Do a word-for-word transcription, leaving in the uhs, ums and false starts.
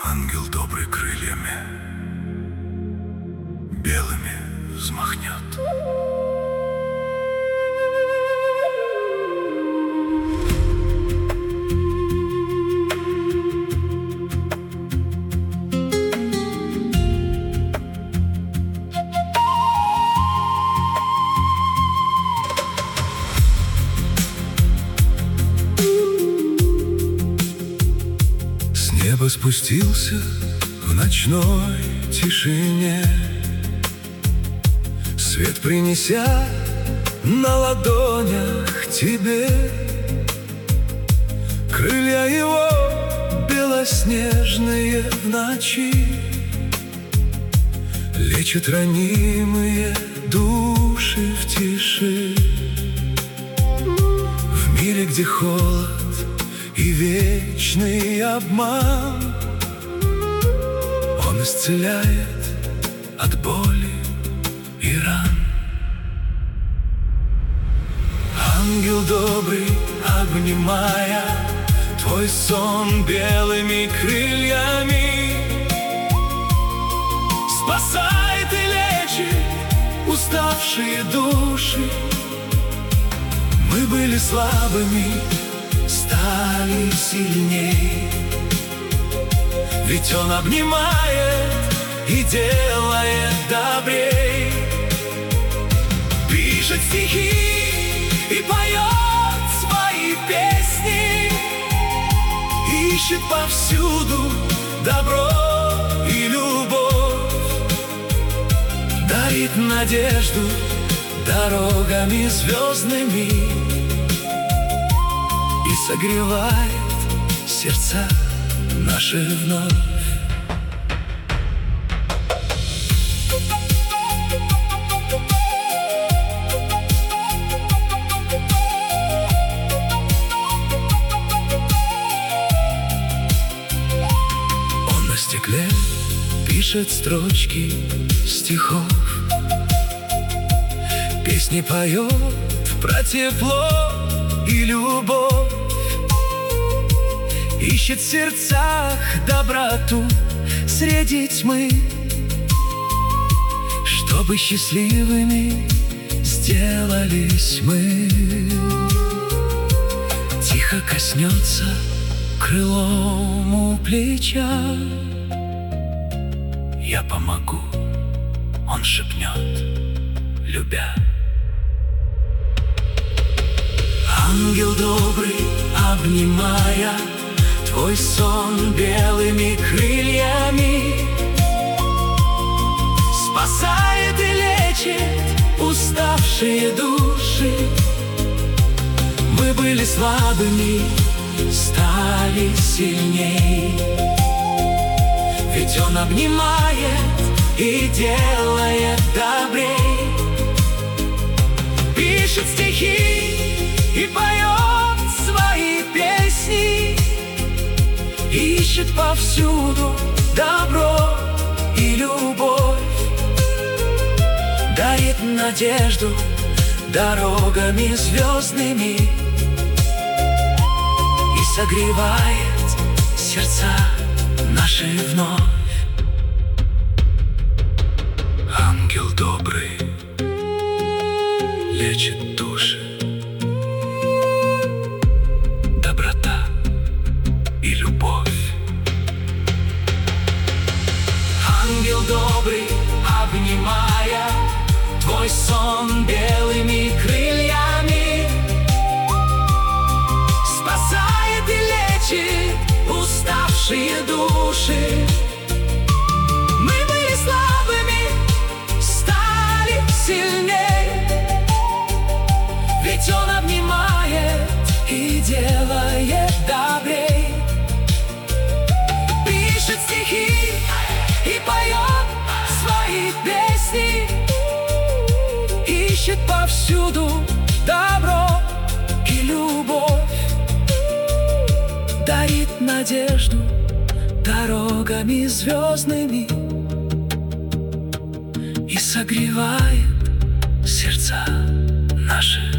Ангел добрый крыльями белыми взмахнет. Небо спустился в ночной тишине, свет принеся на ладонях тебе. Крылья его белоснежные в ночи лечат ранимые души в тиши. В мире, где холод и вечный обман, он исцеляет от боли и ран. Ангел добрый, обнимая твой сон белыми крыльями, спасает и лечит уставшие души. Мы были слабыми, стали сильней, ведь он обнимает и делает добрей. Пишет стихи и поет свои песни, ищет повсюду добро и любовь, дарит надежду дорогами звездными и согревает сердца наши вновь. Он на стекле пишет строчки стихов, песни поет про тепло и любовь, ищет в сердцах доброту среди тьмы, чтобы счастливыми сделались мы. Тихо коснется крылом у плеча: я помогу, он шепнет, любя. Ангел добрый, обнимая твой сон белыми крыльями, спасает и лечит уставшие души. Мы были слабыми, стали сильней, ведь он обнимает и делает добрей. Пишет стихи и поет свои песни, ищет повсюду добро и любовь, дарит надежду дорогами звездными и согревает сердца наши вновь. Ангел добрый лечит души, доброта и любовь. Ангел добрый, обнимая твой сон белыми крыльями, спасает и лечит уставшие души. Мы были слабыми, стали сильней, ведь он обнимает и делает добрей. Пишет стихи и поет свои песни, ищет повсюду добро и любовь, дарит надежду дорогами звездными и согревает сердца наши.